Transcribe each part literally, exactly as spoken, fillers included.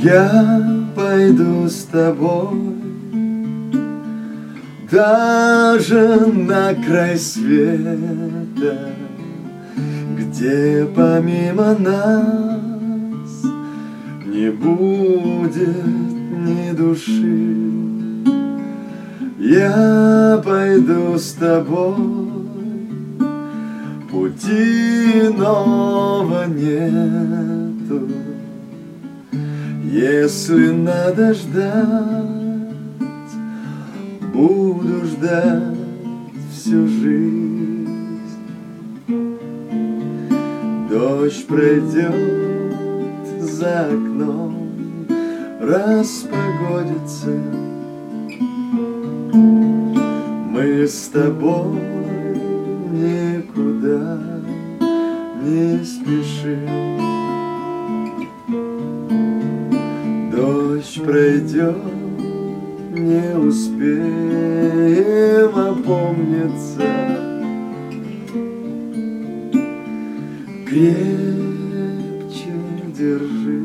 Я пойду с тобой даже на край света, где помимо нас не будет ни души. Я пойду с тобой, пути иного нету. Если надо ждать, буду ждать всю жизнь. Дождь пройдет за окном, распогодится. Мы с тобой никуда не спешим. Дождь пройдет, не успеем опомниться. Крепче держи.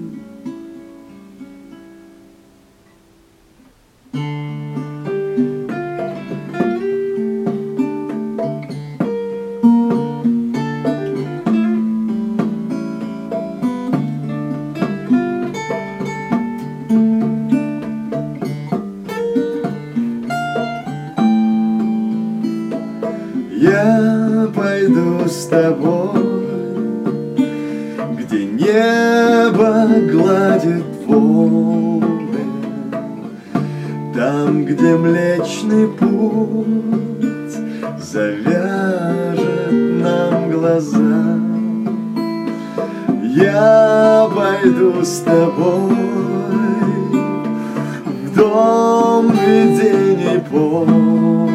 Я пойду с тобой, где небо гладит волны, там, где Млечный Путь завяжет нам глаза. Я пойду с тобой в дом видений полный,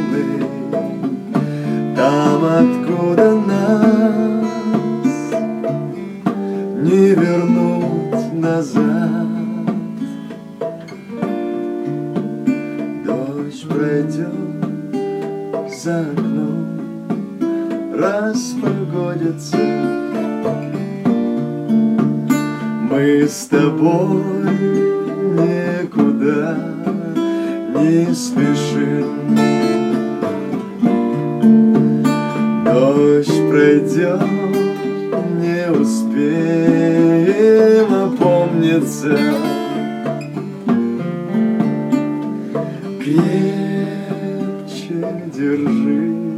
там, откуда нас не вернуть назад. Дождь пройдет за окном, распогодится. Мы с тобой никуда не спешим. Дождь пройдет, не успеем опомниться. Крепче держи.